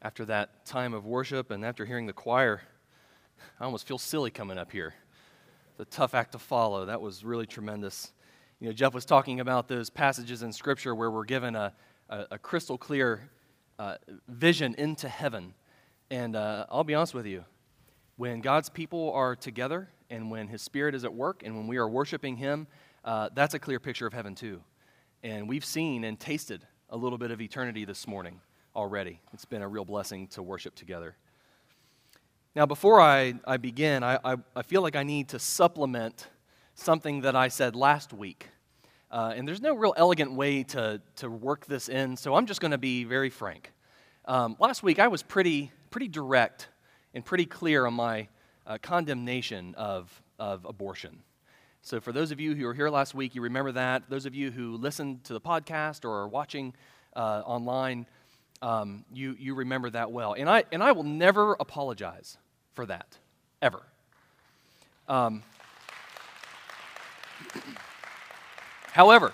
After that time of worship and after hearing the choir, I almost feel silly coming up here. The tough act to follow. That was really tremendous. You know, Jeff was talking about those passages in Scripture where we're given a crystal clear vision into heaven. And I'll be honest with you, when God's people are together and when His Spirit is at work and when we are worshiping Him, that's a clear picture of heaven too. And we've seen and tasted a little bit of eternity this morning already. It's been a real blessing to worship together. Now, before I begin, I feel like I need to supplement something that I said last week. And there's no real elegant way to work this in, so I'm just going to be very frank. Last week, I was pretty direct and pretty clear on my condemnation of abortion. So for those of you who were here last week, you remember that. Those of you who listened to the podcast or are watching online, you remember that well. And I will never apologize for that, ever. However,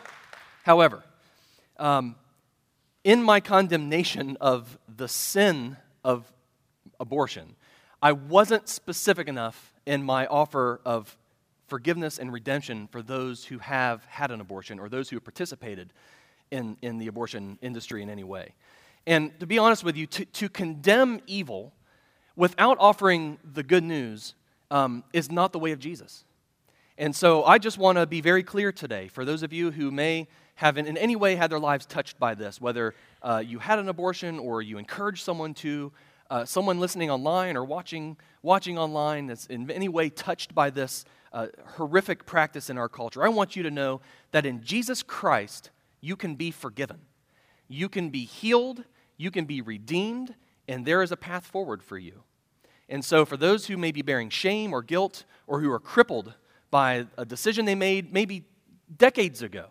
in my condemnation of the sin of abortion, I wasn't specific enough in my offer of forgiveness and redemption for those who have had an abortion or those who have participated in the abortion industry in any way. And to be honest with you, to condemn evil without offering the good news is not the way of Jesus. And so I just want to be very clear today for those of you who may have in any way had their lives touched by this, whether you had an abortion or you encouraged someone to, someone listening online or watching online that's in any way touched by this horrific practice in our culture. I want you to know that in Jesus Christ, you can be forgiven. You can be healed, you can be redeemed, and there is a path forward for you. And so for those who may be bearing shame or guilt or who are crippled by a decision they made maybe decades ago,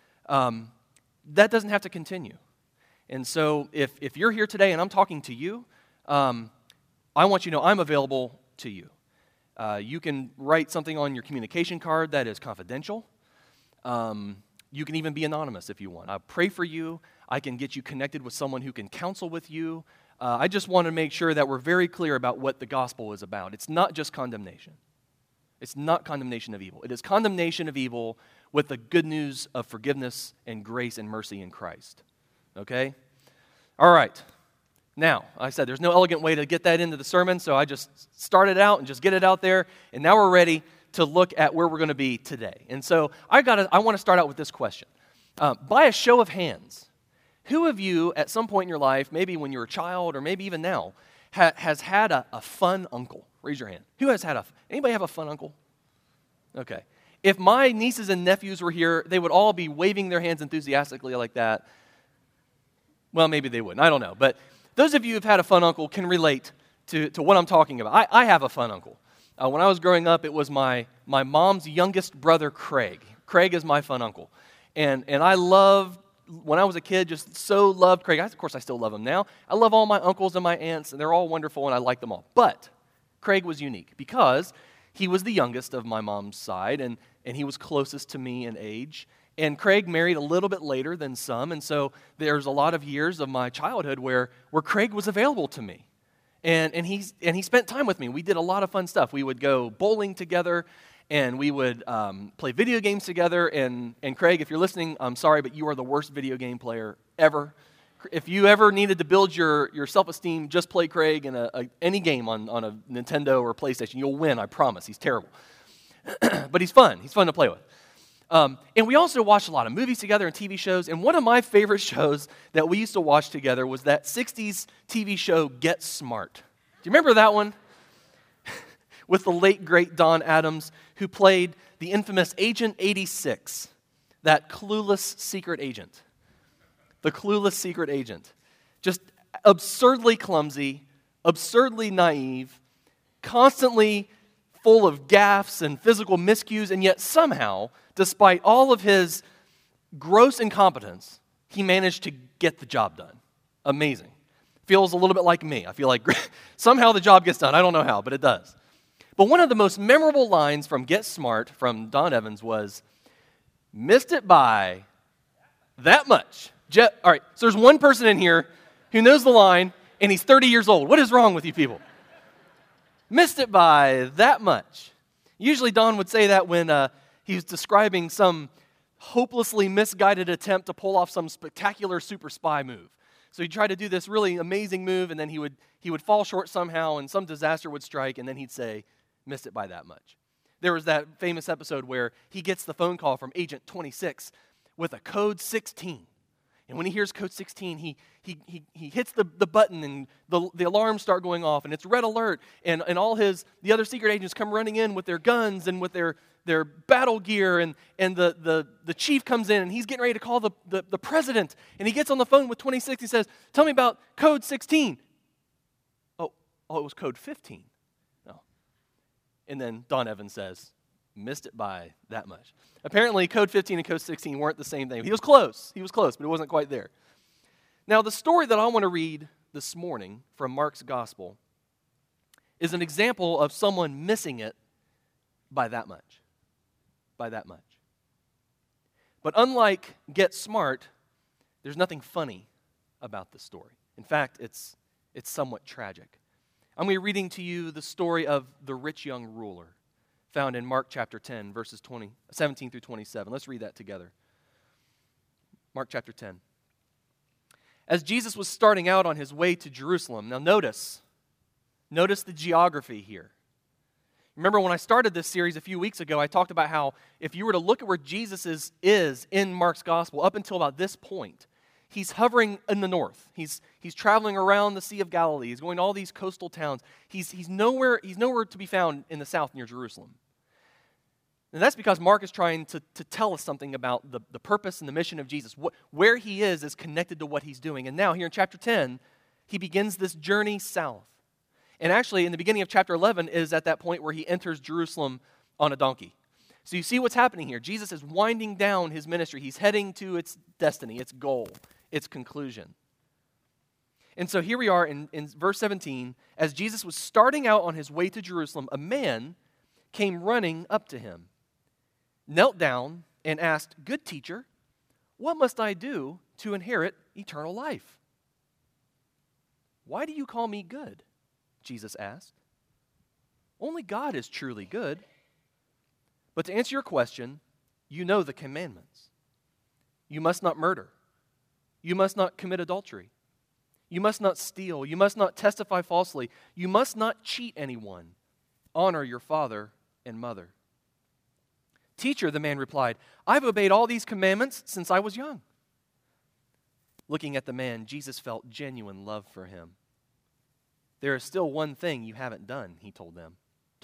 that doesn't have to continue. And so if you're here today and I'm talking to you, I want you to know I'm available to you. You can write something on your communication card that is confidential. You can even be anonymous if you want. I'll pray for you. I can get you connected with someone who can counsel with you. I just want to make sure that we're very clear about what the gospel is about. It's not just condemnation. It's not condemnation of evil. It is condemnation of evil with the good news of forgiveness and grace and mercy in Christ. Okay? All right. Now, I said there's no elegant way to get that into the sermon, so I just started out and just get it out there, and now we're ready to look at where we're going to be today. And so I want to start out with this question. By a show of hands, who of you at some point in your life, maybe when you were a child or maybe even now, has had a fun uncle? Raise your hand. Who has had anybody have a fun uncle? Okay. If my nieces and nephews were here, they would all be waving their hands enthusiastically like that. Well, maybe they wouldn't. I don't know. But those of you who've had a fun uncle can relate to what I'm talking about. I have a fun uncle. When I was growing up, it was my mom's youngest brother, Craig. Craig is my fun uncle. And I loved, when I was a kid, just so loved Craig. Of course, I still love him now. I love all my uncles and my aunts, and they're all wonderful, and I like them all. But Craig was unique because he was the youngest of my mom's side, and he was closest to me in age. And Craig married a little bit later than some, and so there's a lot of years of my childhood where Craig was available to me. And he spent time with me. We did a lot of fun stuff. We would go bowling together, and we would play video games together. And Craig, if you're listening, I'm sorry, but you are the worst video game player ever. If you ever needed to build your self-esteem, just play Craig in any game on a Nintendo or PlayStation. You'll win, I promise. He's terrible. But he's fun. He's fun to play with. And we also watched a lot of movies together and TV shows. And one of my favorite shows that we used to watch together was that 60s TV show, Get Smart. Do you remember that one? With the late, great Don Adams, who played the infamous Agent 86, that clueless secret agent. The clueless secret agent. Just absurdly clumsy, absurdly naive, constantly full of gaffes and physical miscues, and yet somehow, despite all of his gross incompetence, he managed to get the job done. Amazing. Feels a little bit like me. I feel like somehow the job gets done. I don't know how, but it does. But one of the most memorable lines from Get Smart from Don Evans was, "Missed it by that much." All right, so there's one person in here who knows the line, and he's 30 years old. What is wrong with you people? Missed it by that much. Usually Don would say that when he was describing some hopelessly misguided attempt to pull off some spectacular super spy move. So he'd try to do this really amazing move, and then he would fall short somehow, and some disaster would strike, and then he'd say, missed it by that much. There was that famous episode where he gets the phone call from Agent 26 with a code 16. And when he hears code 16, he hits the button, and the alarms start going off, and it's red alert, and all the other secret agents come running in with their guns and with their battle gear, and the chief comes in, and he's getting ready to call the president, and he gets on the phone with 26. He says, tell me about code 16. Oh, it was code 15. No. And then Don Evans says, missed it by that much. Apparently, code 15 and code 16 weren't the same thing. He was close, but it wasn't quite there. Now, the story that I want to read this morning from Mark's gospel is an example of someone missing it by that much. By that much. But unlike Get Smart, there's nothing funny about this story. In fact, it's somewhat tragic. I'm going to be reading to you the story of the rich young ruler, found in Mark chapter 10, verses 17 through 27. Let's read that together. Mark chapter 10. As Jesus was starting out on his way to Jerusalem, now notice the geography here. Remember when I started this series a few weeks ago, I talked about how if you were to look at where Jesus is in Mark's gospel up until about this point, he's hovering in the north. He's traveling around the Sea of Galilee. He's going to all these coastal towns. He's nowhere to be found in the south near Jerusalem. And that's because Mark is trying to tell us something about the purpose and the mission of Jesus. Where he is connected to what he's doing. And now here in chapter 10, he begins this journey south. And actually, in the beginning of chapter 11 is at that point where he enters Jerusalem on a donkey. So you see what's happening here. Jesus is winding down his ministry. He's heading to its destiny, its goal, its conclusion. And so here we are in verse 17. As Jesus was starting out on his way to Jerusalem, a man came running up to him, knelt down, and asked, "Good teacher, what must I do to inherit eternal life?" "Why do you call me good?" Jesus asked. "Only God is truly good. But to answer your question, you know the commandments. You must not murder. You must not commit adultery. You must not steal. You must not testify falsely. You must not cheat anyone. Honor your father and mother." "Teacher," the man replied, "I've obeyed all these commandments since I was young." Looking at the man, Jesus felt genuine love for him. "There is still one thing you haven't done," he told him.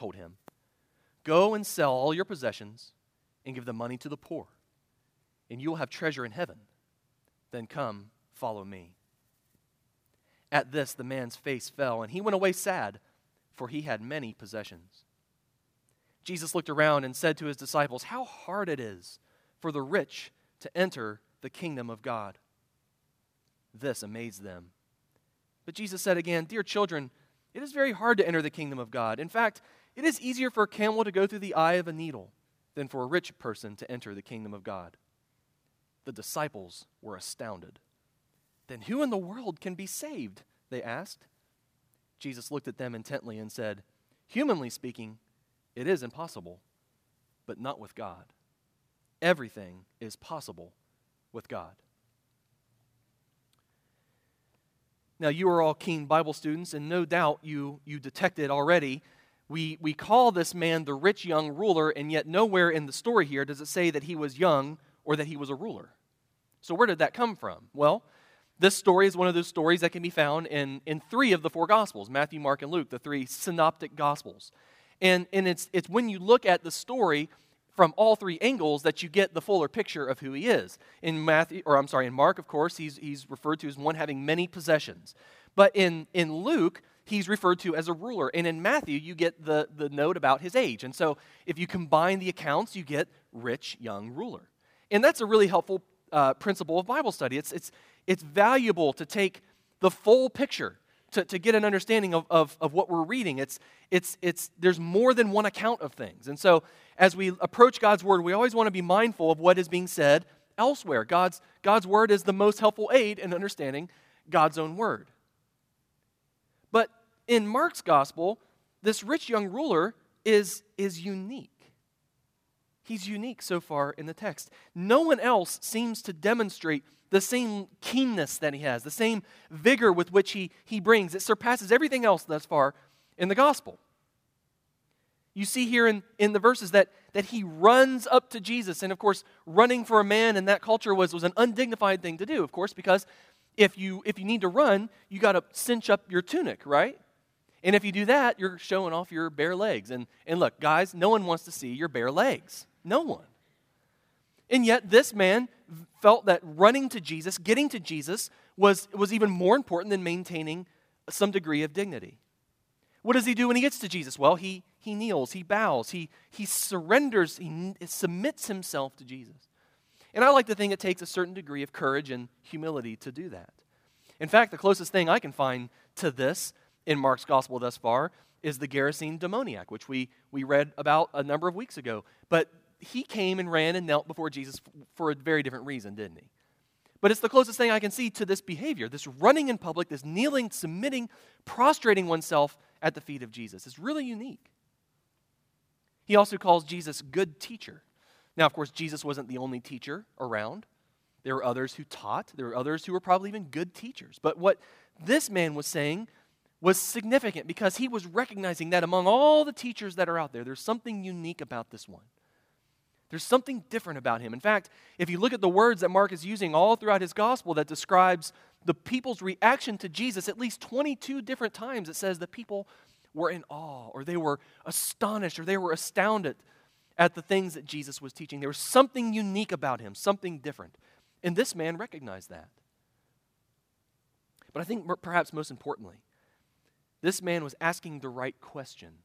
"Go and sell all your possessions and give the money to the poor, and you will have treasure in heaven. Then come, follow me." At this, the man's face fell, and he went away sad, for he had many possessions. Jesus looked around and said to his disciples, "How hard it is for the rich to enter the kingdom of God." This amazed them. But Jesus said again, "Dear children, it is very hard to enter the kingdom of God. In fact, it is easier for a camel to go through the eye of a needle than for a rich person to enter the kingdom of God." The disciples were astounded. "Then who in the world can be saved?" they asked. Jesus looked at them intently and said, "Humanly speaking, it is impossible, but not with God. Everything is possible with God." Now, you are all keen Bible students, and no doubt you detected already. We call this man the rich young ruler, and yet nowhere in the story here does it say that he was young or that he was a ruler. So where did that come from? Well, this story is one of those stories that can be found in three of the four Gospels, Matthew, Mark, and Luke, the three synoptic Gospels. And it's when you look at the story from all three angles that you get the fuller picture of who he is. In Mark, of course, he's referred to as one having many possessions. But in Luke, he's referred to as a ruler. And in Matthew, you get the note about his age. And so if you combine the accounts, you get rich young ruler. And that's a really helpful principle of Bible study. It's valuable to take the full picture to get an understanding of what we're reading. There's more than one account of things. And so as we approach God's Word, we always want to be mindful of what is being said elsewhere. God's Word is the most helpful aid in understanding God's own Word. in Mark's gospel, this rich young ruler is unique. He's unique so far in the text. No one else seems to demonstrate the same keenness that he has, the same vigor with which he brings. It surpasses everything else thus far in the gospel. You see here in the verses that he runs up to Jesus. And of course, running for a man in that culture was an undignified thing to do, of course, because if you need to run, you got to cinch up your tunic, right? And if you do that, you're showing off your bare legs. And look, guys, no one wants to see your bare legs. No one. And yet this man felt that running to Jesus, getting to Jesus, was even more important than maintaining some degree of dignity. What does he do when he gets to Jesus? Well, he kneels, he bows, he surrenders, he submits himself to Jesus. And I like to think it takes a certain degree of courage and humility to do that. In fact, the closest thing I can find to this in Mark's gospel thus far is the Gerasene demoniac, which we read about a number of weeks ago. But he came and ran and knelt before Jesus for a very different reason, didn't he? But it's the closest thing I can see to this behavior, this running in public, this kneeling, submitting, prostrating oneself at the feet of Jesus. It's really unique. He also calls Jesus good teacher. Now, of course, Jesus wasn't the only teacher around. There were others who taught. There were others who were probably even good teachers. But what this man was saying was significant because he was recognizing that among all the teachers that are out there, there's something unique about this one. There's something different about him. In fact, if you look at the words that Mark is using all throughout his gospel that describes the people's reaction to Jesus, at least 22 different times it says the people were in awe, or they were astonished, or they were astounded at the things that Jesus was teaching. There was something unique about him, something different. And this man recognized that. But I think perhaps most importantly, this man was asking the right questions.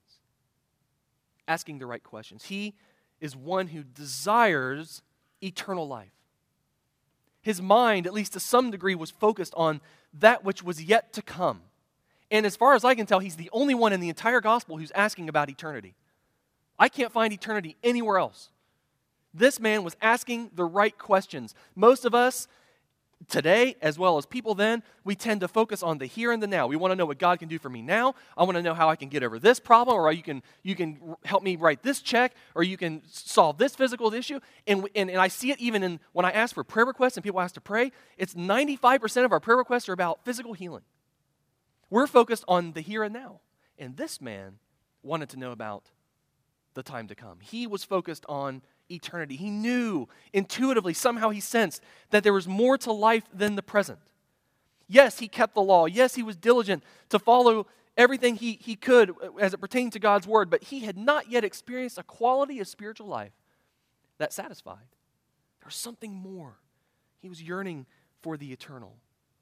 Asking the right questions. He is one who desires eternal life. His mind, at least to some degree, was focused on that which was yet to come. And as far as I can tell, he's the only one in the entire gospel who's asking about eternity. I can't find eternity anywhere else. This man was asking the right questions. Most of us today, as well as people then, we tend to focus on the here and the now. We want to know what God can do for me now. I want to know how I can get over this problem, or you can help me write this check, or you can solve this physical issue. And I see it even when I ask for prayer requests and people ask to pray, it's 95% of our prayer requests are about physical healing. We're focused on the here and now. And this man wanted to know about the time to come. He was focused on eternity. He knew intuitively, somehow he sensed that there was more to life than the present. Yes, he kept the law. Yes, he was diligent to follow everything he could as it pertained to God's word, but he had not yet experienced a quality of spiritual life that satisfied. There was something more. He was yearning for the eternal.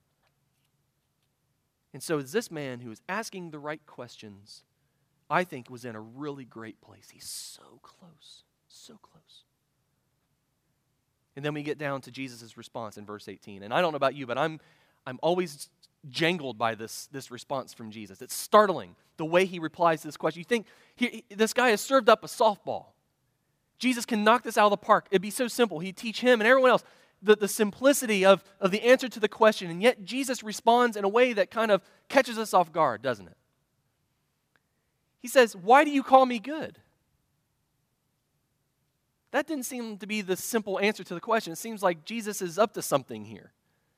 And so this man who is asking the right questions, I think, was in a really great place. He's so close, so close. And then we get down to Jesus' response in verse 18. And I don't know about you, but I'm always jangled by this response from Jesus. It's startling, the way he replies to this question. You think, this guy has served up a softball. Jesus can knock this out of the park. It'd be so simple. He'd teach him and everyone else the simplicity of the answer to the question. And yet Jesus responds in a way that kind of catches us off guard, doesn't it? He says, "Why do you call me good?" That didn't seem to be the simple answer to the question. It seems like Jesus is up to something here.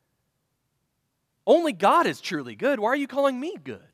Only God is truly good. Why are you calling me good?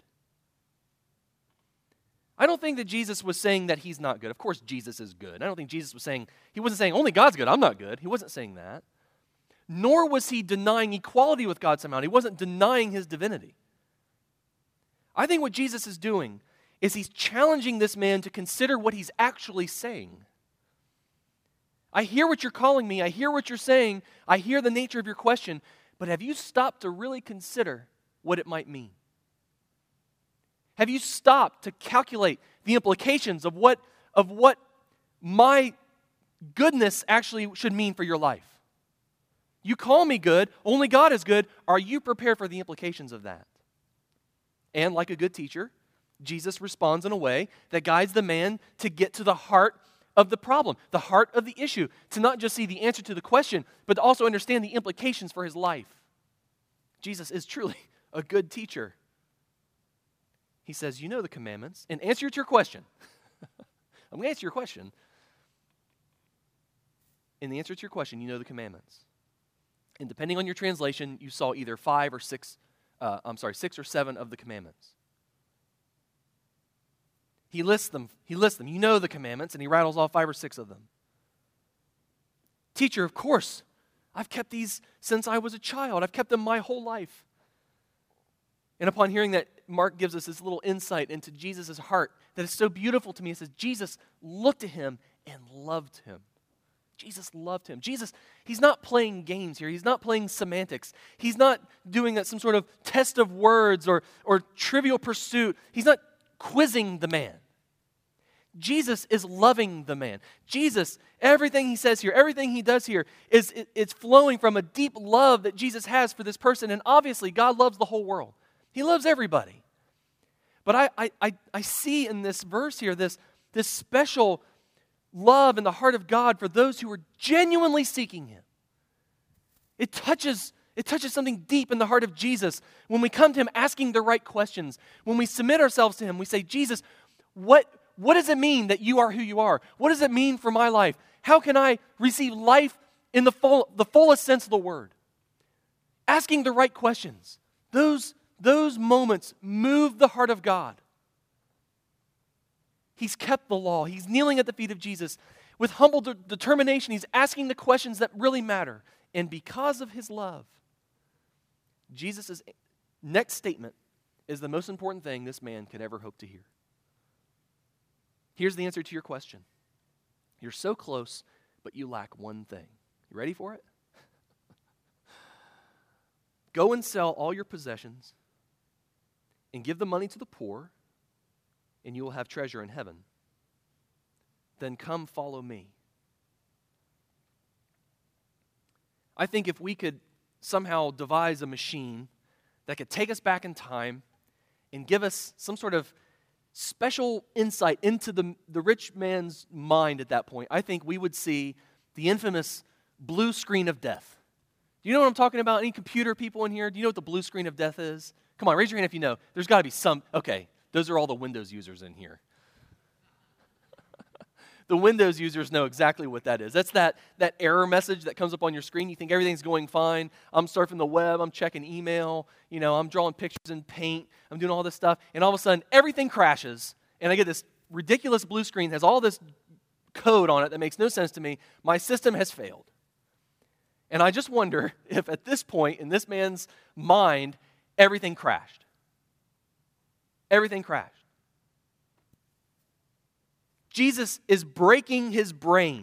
I don't think that Jesus was saying that he's not good. Of course, Jesus is good. I don't think Jesus he wasn't saying, only God's good, I'm not good. He wasn't saying that. Nor was he denying equality with God somehow. He wasn't denying his divinity. I think what Jesus is doing is he's challenging this man to consider what he's actually saying. I hear what you're calling me. I hear what you're saying. I hear the nature of your question. But have you stopped to really consider what it might mean? Have you stopped to calculate the implications of what my goodness actually should mean for your life? You call me good, only God is good. Are you prepared for the implications of that? And like a good teacher, Jesus responds in a way that guides the man to get to the heart of the problem, the heart of the issue, to not just see the answer to the question, but to also understand the implications for his life. Jesus is truly a good teacher. he says, you know the commandments. And answer to your question. I'm going to answer your question. In the answer to your question, you know the commandments. And depending on your translation, you saw either 6 or 7 of the commandments. He lists them. You know the commandments, and he rattles off 5 or 6 of them. Teacher, of course, I've kept these since I was a child. I've kept them my whole life. And upon hearing that, Mark gives us this little insight into Jesus' heart that is so beautiful to me. It says, Jesus looked at him and loved him. Jesus loved him. Jesus, he's not playing games here. He's not playing semantics. He's not doing some sort of test of words or trivial pursuit. He's not quizzing the man. Jesus is loving the man. Jesus, everything he says here, everything he does here, it's flowing from a deep love that Jesus has for this person. And obviously, God loves the whole world. He loves everybody. But I see in this verse here this special love in the heart of God for those who are genuinely seeking him. It touches something deep in the heart of Jesus when we come to him asking the right questions. When we submit ourselves to him, we say, Jesus, what does it mean that you are who you are? What does it mean for my life? How can I receive life in the fullest sense of the word? Asking the right questions. Those moments move the heart of God. He's kept the law. He's kneeling at the feet of Jesus. With humble determination, he's asking the questions that really matter. And because of his love, Jesus' next statement is the most important thing this man could ever hope to hear. Here's the answer to your question. You're so close, but you lack one thing. You ready for it? Go and sell all your possessions and give the money to the poor, and you will have treasure in heaven. Then come follow me. I think if we could somehow devise a machine that could take us back in time and give us some sort of special insight into the rich man's mind at that point, I think we would see the infamous blue screen of death. Do you know what I'm talking about? Any computer people in here? Do you know what the blue screen of death is? Come on, raise your hand if you know. There's got to be some. Okay, those are all the Windows users in here. The Windows users know exactly what that is. That's that error message that comes up on your screen. You think everything's going fine. I'm surfing the web. I'm checking email. I'm drawing pictures in Paint. I'm doing all this stuff. And all of a sudden, everything crashes. And I get this ridiculous blue screen that has all this code on it that makes no sense to me. My system has failed. And I just wonder if at this point in this man's mind, everything crashed. Everything crashed. Jesus is breaking his brain.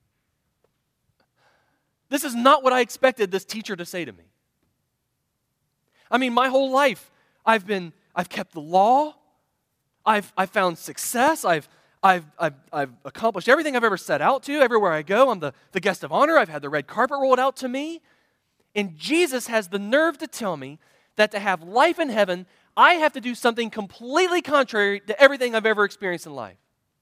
This is not what I expected this teacher to say to me. I mean, my whole life, I've kept the law. I've found success. I've accomplished everything I've ever set out to. Everywhere I go, I'm the guest of honor. I've had the red carpet rolled out to me. And Jesus has the nerve to tell me that to have life in heaven, I have to do something completely contrary to everything I've ever experienced in life.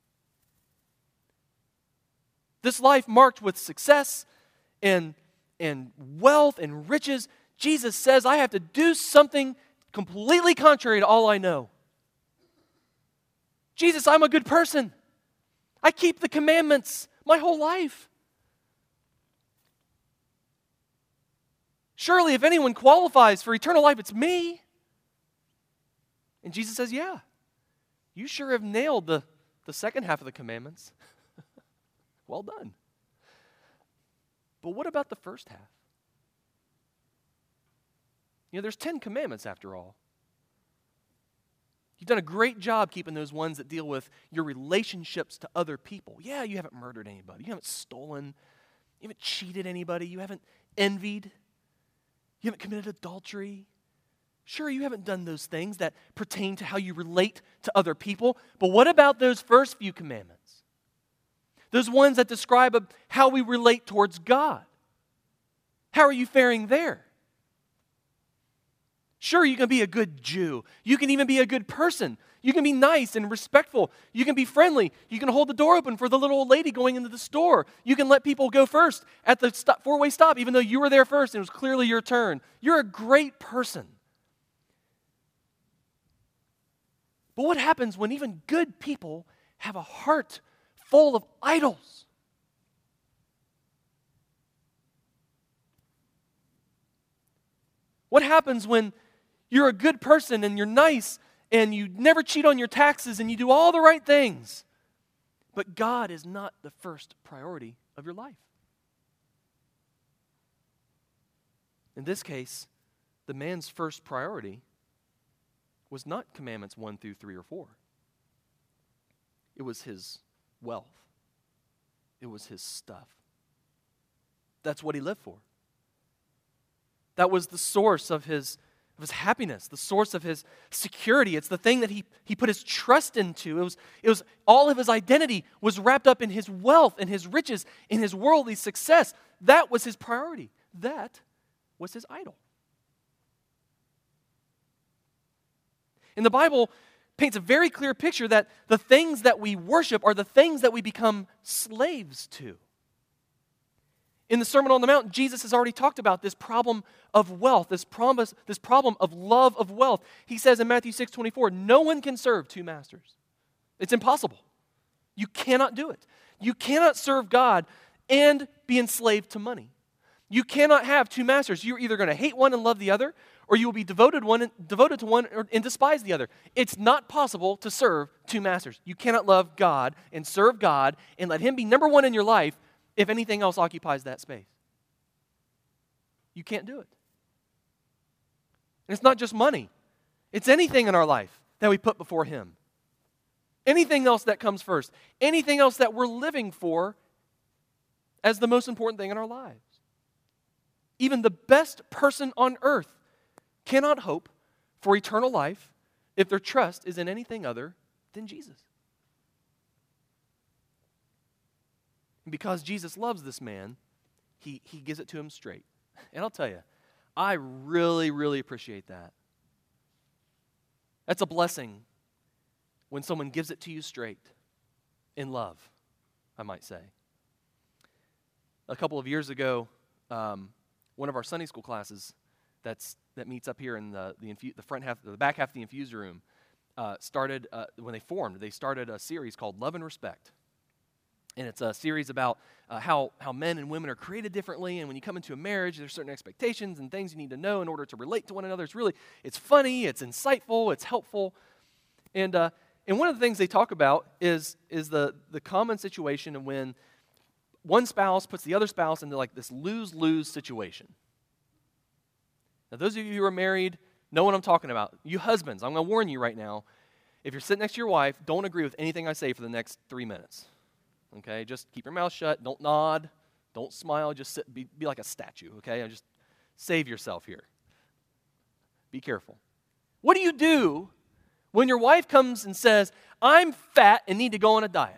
This life marked with success and wealth and riches, Jesus says I have to do something completely contrary to all I know. Jesus, I'm a good person. I keep the commandments my whole life. Surely if anyone qualifies for eternal life, it's me. And Jesus says, yeah, you sure have nailed the second half of the commandments. Well done. But what about the first half? There's 10 commandments after all. You've done a great job keeping those ones that deal with your relationships to other people. Yeah, you haven't murdered anybody. You haven't stolen. You haven't cheated anybody. You haven't envied. You haven't committed adultery. Sure, you haven't done those things that pertain to how you relate to other people. But what about those first few commandments? Those ones that describe how we relate towards God. How are you faring there? Sure, you can be a good Jew. You can even be a good person. You can be nice and respectful. You can be friendly. You can hold the door open for the little old lady going into the store. You can let people go first at the four-way stop, even though you were there first and it was clearly your turn. You're a great person. But what happens when even good people have a heart full of idols? What happens when you're a good person and you're nice and you never cheat on your taxes and you do all the right things, but God is not the first priority of your life? In this case, the man's first priority was not commandments 1 through 3 or 4. It was his wealth. It was his stuff. That's what he lived for. That was the source of his happiness, the source of his security. It's the thing that he put his trust into. It was all of his identity was wrapped up in his wealth, in his riches, in his worldly success. That was his priority. That was his idol. And the Bible paints a very clear picture that the things that we worship are the things that we become slaves to. In the Sermon on the Mount, Jesus has already talked about this problem of wealth, this problem of love of wealth. He says in Matthew 6:24, no one can serve two masters. It's impossible. You cannot do it. You cannot serve God and be enslaved to money. You cannot have two masters. You're either going to hate one and love the other, or you will be devoted to one and despise the other. It's not possible to serve two masters. You cannot love God and serve God and let Him be number one in your life if anything else occupies that space. You can't do it. And it's not just money. It's anything in our life that we put before Him. Anything else that comes first. Anything else that we're living for as the most important thing in our lives. Even the best person on earth cannot hope for eternal life if their trust is in anything other than Jesus. And because Jesus loves this man, he gives it to him straight. And I'll tell you, I really, really appreciate that. That's a blessing when someone gives it to you straight, in love, I might say. A couple of years ago, one of our Sunday school classes that meets up here in the back half of the infuser room started when they started a series called Love and Respect. And it's a series about how men and women are created differently, and when you come into a marriage, there's certain expectations and things you need to know in order to relate to one another. It's funny, it's insightful, it's helpful. And one of the things they talk about is the common situation of when one spouse puts the other spouse into like this lose-lose situation. Now, those of you who are married know what I'm talking about. You husbands, I'm going to warn you right now. If you're sitting next to your wife, don't agree with anything I say for the next 3 minutes. Okay? Just keep your mouth shut. Don't nod. Don't smile. Just sit. Be like a statue. Okay? Just save yourself here. Be careful. What do you do when your wife comes and says, I'm fat and need to go on a diet?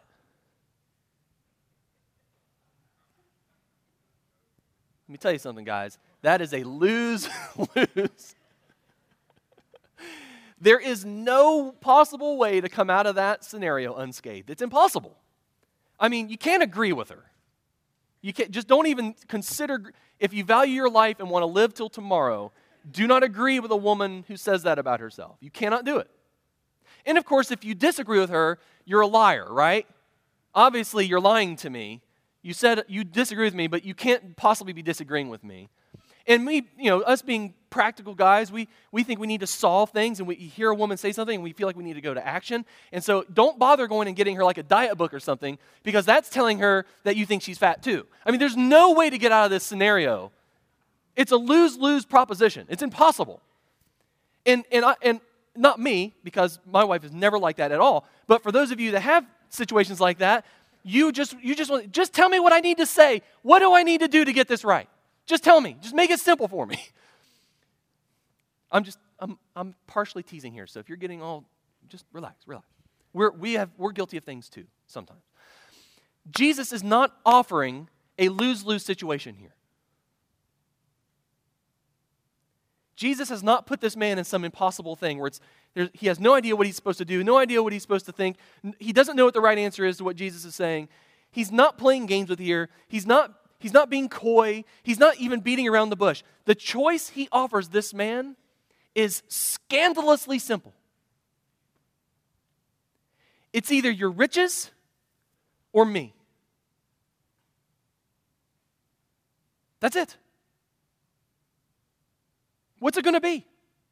Let me tell you something, guys. That is a lose-lose. There is no possible way to come out of that scenario unscathed. It's impossible. I mean, you can't agree with her. You can't, just don't even consider, if you value your life and want to live till tomorrow, do not agree with a woman who says that about herself. You cannot do it. And of course, if you disagree with her, you're a liar, right? Obviously, you're lying to me. You said you disagree with me, but you can't possibly be disagreeing with me. And we, us being practical guys, we think we need to solve things, and we hear a woman say something, and we feel like we need to go to action. And so don't bother going and getting her like a diet book or something, because that's telling her that you think she's fat too. I mean, there's no way to get out of this scenario. It's a lose-lose proposition. It's impossible. And not me, because my wife is never like that at all, but for those of you that have situations like that, you just tell me what I need to say. What do I need to do to get this right? Just tell me. Just make it simple for me. I'm partially teasing here, so if you're getting all, just relax. We're guilty of things too sometimes. Jesus is not offering a lose-lose situation here. Jesus has not put this man in some impossible thing where he has no idea what he's supposed to do, no idea what he's supposed to think. He doesn't know what the right answer is to what Jesus is saying. He's not playing games with here. He's not being coy. He's not even beating around the bush. The choice he offers this man is scandalously simple. It's either your riches or me. That's it. What's it going to be?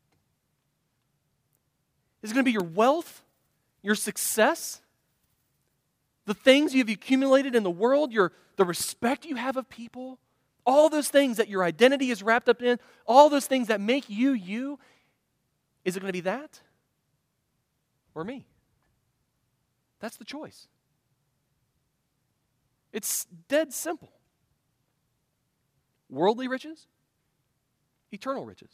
Is it going to be your wealth, your success, the things you've accumulated in the world, the respect you have of people, all those things that your identity is wrapped up in, all those things that make you, you? Is it going to be that or me? That's the choice. It's dead simple. Worldly riches, eternal riches.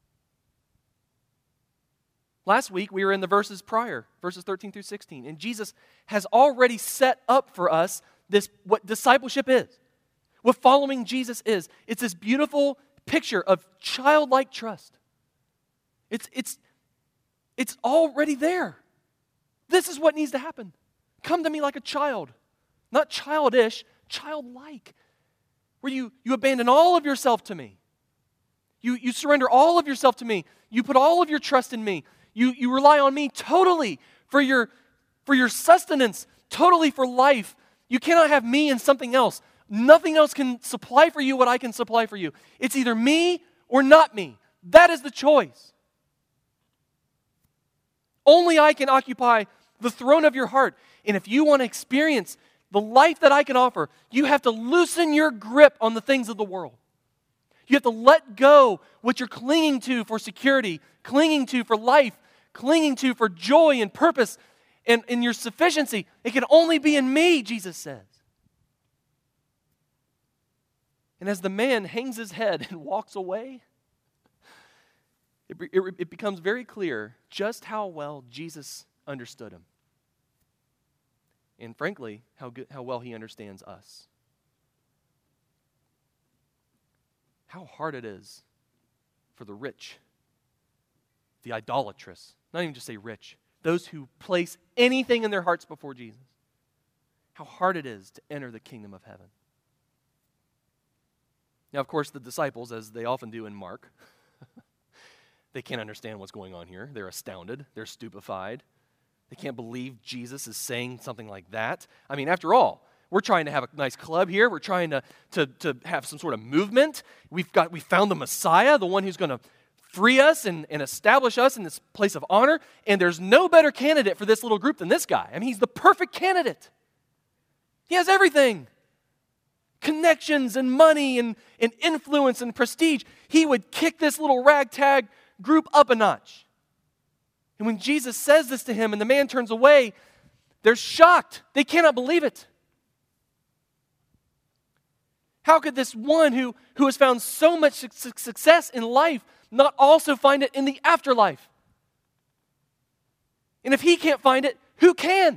Last week, we were in the verses prior, verses 13 through 16, and Jesus has already set up for us what discipleship is, what following Jesus is. It's this beautiful picture of childlike trust. It's already there. This is what needs to happen. Come to me like a child, not childish, childlike, where you abandon all of yourself to me. You surrender all of yourself to me. You put all of your trust in me. You rely on me totally for your sustenance, totally for life. You cannot have me and something else. Nothing else can supply for you what I can supply for you. It's either me or not me. That is the choice. Only I can occupy the throne of your heart. And if you want to experience the life that I can offer, you have to loosen your grip on the things of the world. You have to let go what you're clinging to for security, clinging to for life, clinging to for joy and purpose and in your sufficiency. It can only be in me, Jesus says. And as the man hangs his head and walks away, it becomes very clear just how well Jesus understood him. And frankly, how well he understands us. How hard it is for the rich, the idolatrous, not even just say rich, those who place anything in their hearts before Jesus. How hard it is to enter the kingdom of heaven. Now, of course, the disciples, as they often do in Mark, they can't understand what's going on here. They're astounded. They're stupefied. They can't believe Jesus is saying something like that. I mean, after all, we're trying to have a nice club here. We're trying to have some sort of movement. We found the Messiah, the one who's going to free us and establish us in this place of honor. And there's no better candidate for this little group than this guy. I mean, he's the perfect candidate. He has everything. Connections and money and influence and prestige. He would kick this little ragtag group up a notch. And when Jesus says this to him and the man turns away, they're shocked. They cannot believe it. How could this one who has found so much success in life not also find it in the afterlife? And if he can't find it, who can?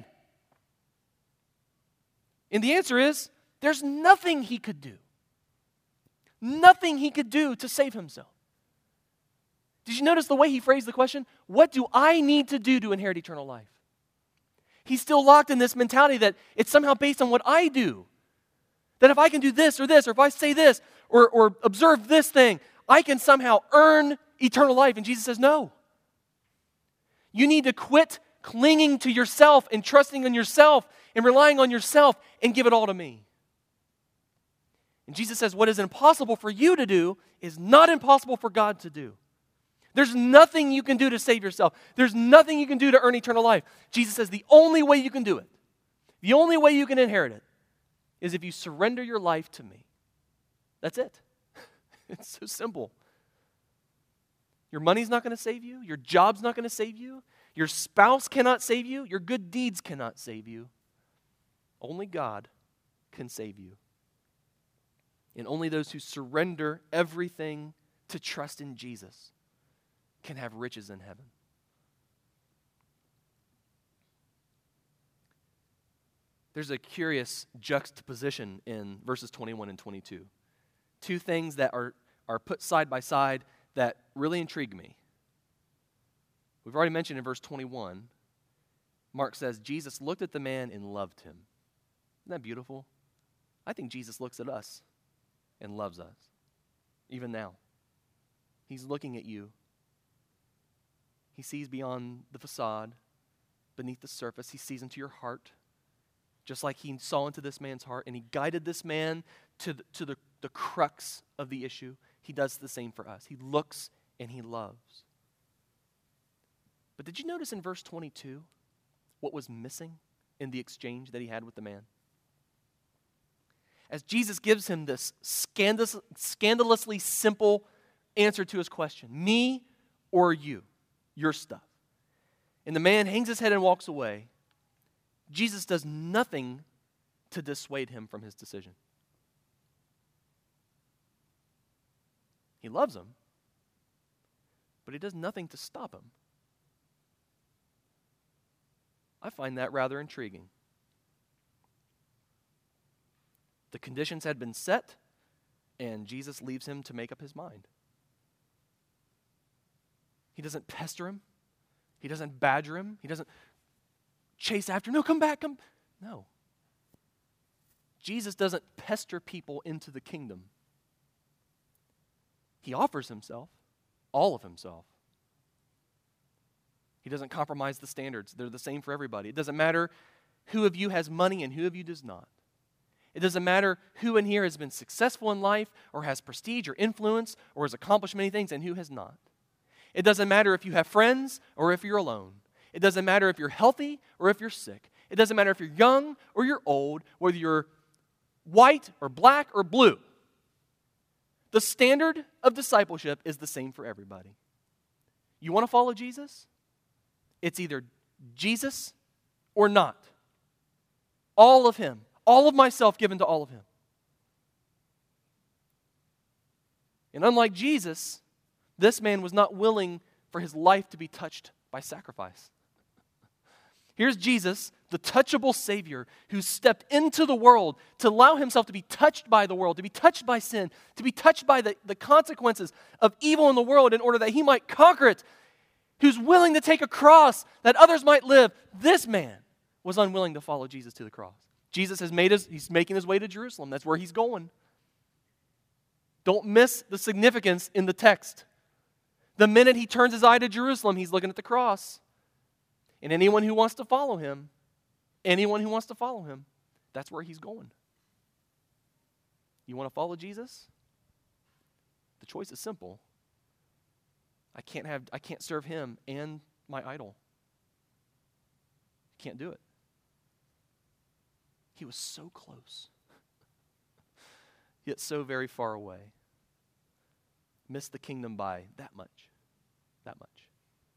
And the answer is, there's nothing he could do. Nothing he could do to save himself. Did you notice the way he phrased the question? What do I need to do to inherit eternal life? He's still locked in this mentality that it's somehow based on what I do. That if I can do this, or if I say this, or observe this thing, I can somehow earn eternal life. And Jesus says, no. You need to quit clinging to yourself and trusting in yourself and relying on yourself and give it all to me. And Jesus says, what is impossible for you to do is not impossible for God to do. There's nothing you can do to save yourself. There's nothing you can do to earn eternal life. Jesus says the only way you can do it, the only way you can inherit it, is if you surrender your life to me. That's it. It's so simple. Your money's not going to save you. Your job's not going to save you. Your spouse cannot save you. Your good deeds cannot save you. Only God can save you. And only those who surrender everything to trust in Jesus can have riches in heaven. There's a curious juxtaposition in verses 21 and 22. Two things that are put side by side that really intrigue me. We've already mentioned in verse 21, Mark says, Jesus looked at the man and loved him. Isn't that beautiful? I think Jesus looks at us and loves us, even now. He's looking at you. He sees beyond the facade. beneath the surface. He sees into your heart, just like he saw into this man's heart, and he guided this man to the crux of the issue. He does the same for us. He looks and he loves. But did you notice in verse 22 what was missing in the exchange that he had with the man? As Jesus gives him this scandalously simple answer to his question, me or you, your stuff. And the man hangs his head and walks away. Jesus does nothing to dissuade him from his decision. He loves him, but he does nothing to stop him. I find that rather intriguing. The conditions had been set, and Jesus leaves him to make up his mind. He doesn't pester him. He doesn't badger him. He doesn't chase after him. No, come back. Come. No. Jesus doesn't pester people into the kingdom. He offers himself, all of himself. He doesn't compromise the standards. They're the same for everybody. It doesn't matter who of you has money and who of you does not. It doesn't matter who in here has been successful in life or has prestige or influence or has accomplished many things and who has not. It doesn't matter if you have friends or if you're alone. It doesn't matter if you're healthy or if you're sick. It doesn't matter if you're young or you're old, whether you're white or black or blue. The standard of discipleship is the same for everybody. You want to follow Jesus? It's either Jesus or not. All of him. All of myself given to all of him. And unlike Jesus, this man was not willing for his life to be touched by sacrifice. Here's Jesus, the touchable Savior, who stepped into the world to allow himself to be touched by the world, to be touched by sin, to be touched by the consequences of evil in the world in order that he might conquer it, who's willing to take a cross that others might live. This man was unwilling to follow Jesus to the cross. Jesus he's making his way to Jerusalem. That's where he's going. Don't miss the significance in the text. The minute he turns his eye to Jerusalem, he's looking at the cross. And anyone who wants to follow him, that's where he's going. You want to follow Jesus? The choice is simple. I can't serve him and my idol. Can't do it. He was so close, yet so very far away. Missed the kingdom by that much. That much.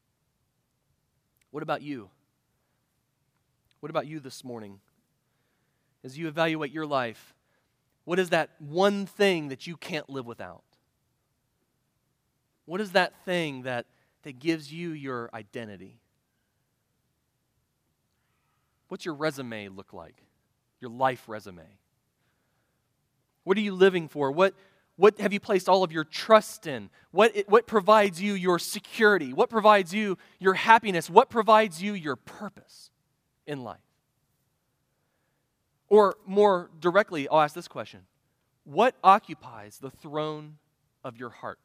What about you? What about you this morning? As you evaluate your life, what is that one thing that you can't live without? What is that thing that gives you your identity? What's your resume look like? Your life resume. What are you living for? What have you placed all of your trust in? What provides you your security? What provides you your happiness? What provides you your purpose in life? Or more directly, I'll ask this question. What occupies the throne of your heart?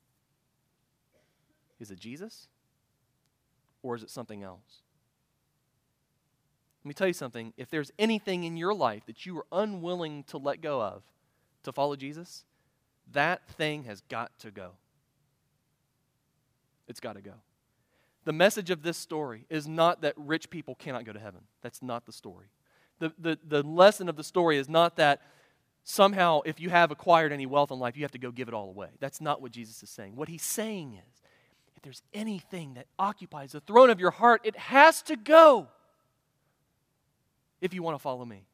Is it Jesus? Or is it something else? Let me tell you something. If there's anything in your life that you are unwilling to let go of to follow Jesus, that thing has got to go. It's got to go. The message of this story is not that rich people cannot go to heaven. That's not the story. The lesson of the story is not that somehow if you have acquired any wealth in life, you have to go give it all away. That's not what Jesus is saying. What he's saying is, if there's anything that occupies the throne of your heart, it has to go. If you want to follow me.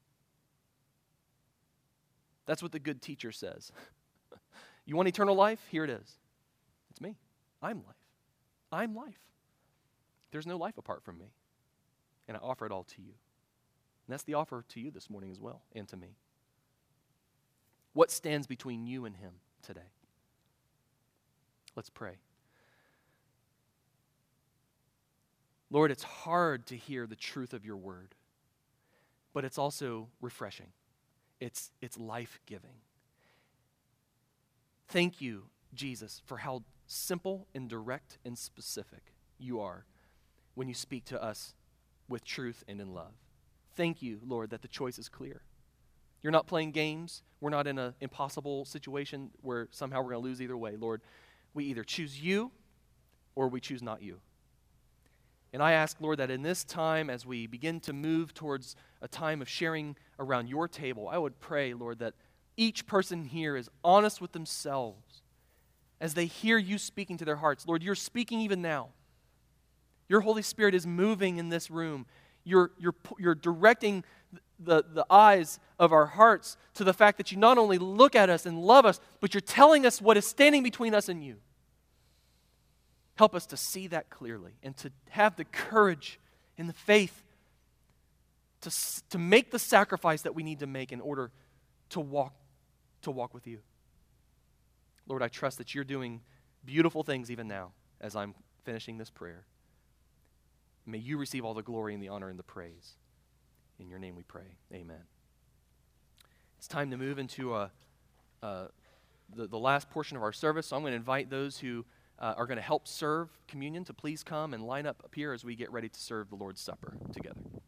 That's what the good teacher says. You want eternal life? Here it is. It's me. I'm life. I'm life. There's no life apart from me. And I offer it all to you. And that's the offer to you this morning as well, and to me. What stands between you and him today? Let's pray. Lord, it's hard to hear the truth of your word. But it's also refreshing. It's life-giving. Thank you, Jesus, for how simple and direct and specific you are when you speak to us with truth and in love. Thank you, Lord, that the choice is clear. You're not playing games. We're not in an impossible situation where somehow we're going to lose either way. Lord, we either choose you or we choose not you. And I ask, Lord, that in this time, as we begin to move towards a time of sharing around your table, I would pray, Lord, that each person here is honest with themselves as they hear you speaking to their hearts. Lord, you're speaking even now. Your Holy Spirit is moving in this room. You're directing the eyes of our hearts to the fact that you not only look at us and love us, but you're telling us what is standing between us and you. Help us to see that clearly and to have the courage and the faith to make the sacrifice that we need to make in order to walk with you. Lord, I trust that you're doing beautiful things even now as I'm finishing this prayer. May you receive all the glory and the honor and the praise. In your name we pray. Amen. It's time to move into the last portion of our service. So I'm going to invite those who are going to help serve communion to please come and line up here as we get ready to serve the Lord's Supper together.